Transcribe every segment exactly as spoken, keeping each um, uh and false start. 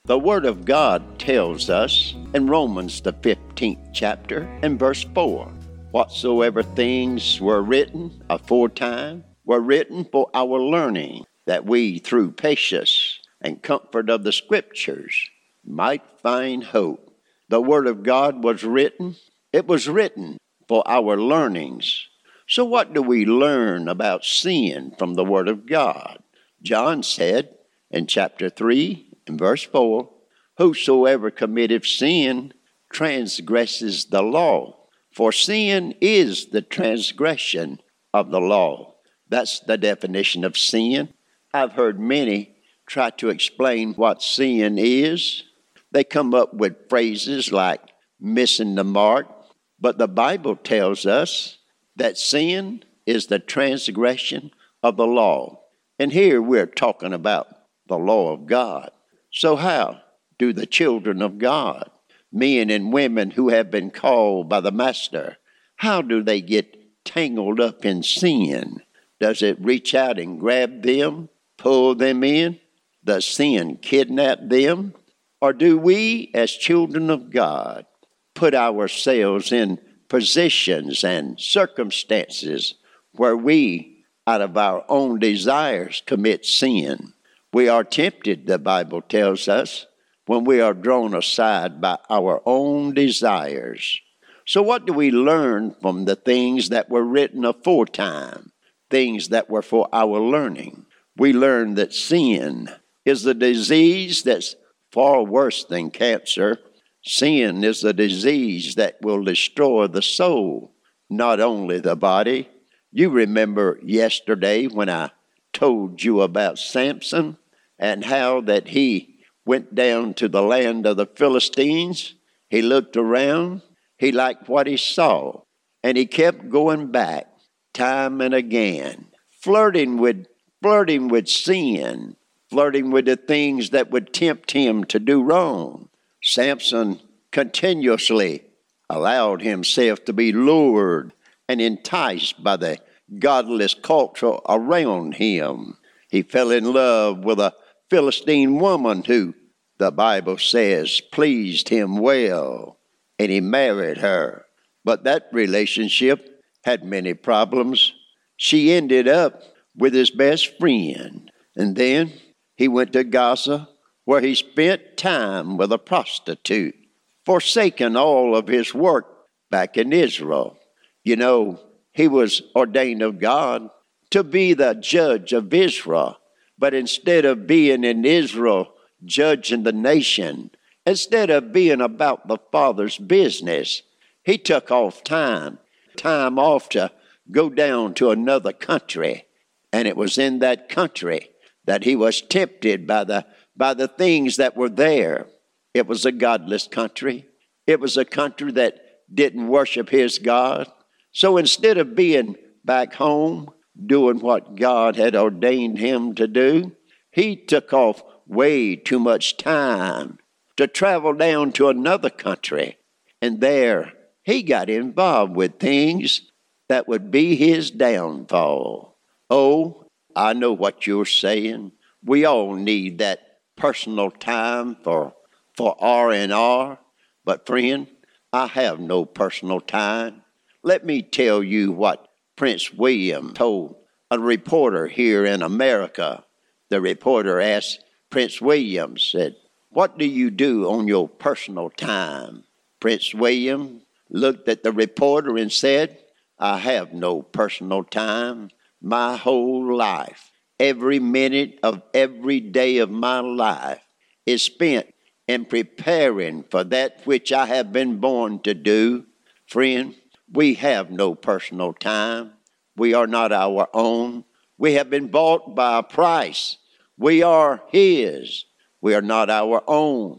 The Word of God tells us in Romans the fifteenth chapter and verse four, whatsoever things were written aforetime were written for our learning, that we through patience and comfort of the Scriptures might find hope. The Word of God was written. It was written for our learnings. So what do we learn about sin from the Word of God? John said in chapter three and verse four, whosoever committeth sin transgresses the law, for sin is the transgression of the law. That's the definition of sin. I've heard many try to explain what sin is. They come up with phrases like missing the mark, but the Bible tells us that sin is the transgression of the law. And here we're talking about the law of God. So how do the children of God, men and women who have been called by the Master, how do they get tangled up in sin? Does it reach out and grab them, pull them in? Does sin kidnap them? Or do we, as children of God, put ourselves in positions and circumstances where we, out of our own desires, commit sin? We are tempted, the Bible tells us, when we are drawn aside by our own desires. So what do we learn from the things that were written aforetime, things that were for our learning? We learn that sin is a disease that's far worse than cancer. Sin is a disease that will destroy the soul, not only the body. You remember yesterday when I told you about Samson and how that he went down to the land of the Philistines. He looked around. He liked what he saw. And he kept going back time and again, flirting with, flirting with sin, flirting with the things that would tempt him to do wrong. Samson continuously allowed himself to be lured and enticed by the godless culture around him. He fell in love with a Philistine woman who, the Bible says, pleased him well, and he married her. But that relationship had many problems. She ended up with his best friend, and then he went to Gaza, where he spent time with a prostitute, forsaking all of his work back in Israel. You know, he was ordained of God to be the judge of Israel. But instead of being in Israel judging the nation, instead of being about the Father's business, he took off time, time off to go down to another country. And it was in that country that he was tempted by the, by the things that were there. It was a godless country. It was a country that didn't worship his God. So instead of being back home, doing what God had ordained him to do, he took off way too much time to travel down to another country. And there he got involved with things that would be his downfall. Oh, I know what you're saying. We all need that personal time for, for R and R. But friend, I have no personal time. Let me tell you what Prince William told a reporter here in America. The reporter asked Prince William, said, what do you do on your personal time? Prince William looked at the reporter and said, I have no personal time. My whole life, every minute of every day of my life is spent in preparing for that which I have been born to do. Friend, we have no personal time. We are not our own. We have been bought by a price. We are his. We are not our own.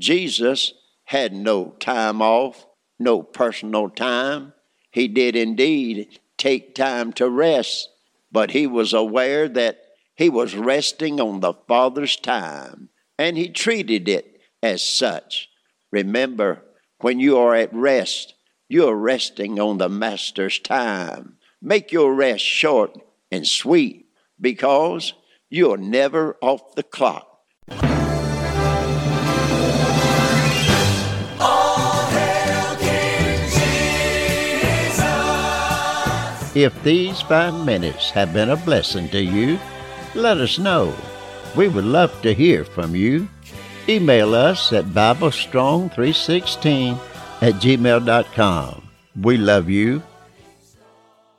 Jesus had no time off, no personal time. He did indeed take time to rest, but he was aware that he was resting on the Father's time, and he treated it as such. Remember, when you are at rest, you are resting on the Master's time. Make your rest short and sweet, because you're never off the clock. If these five minutes have been a blessing to you, let us know. We would love to hear from you. Email us at bible strong three sixteen at gmail dot com. We love you,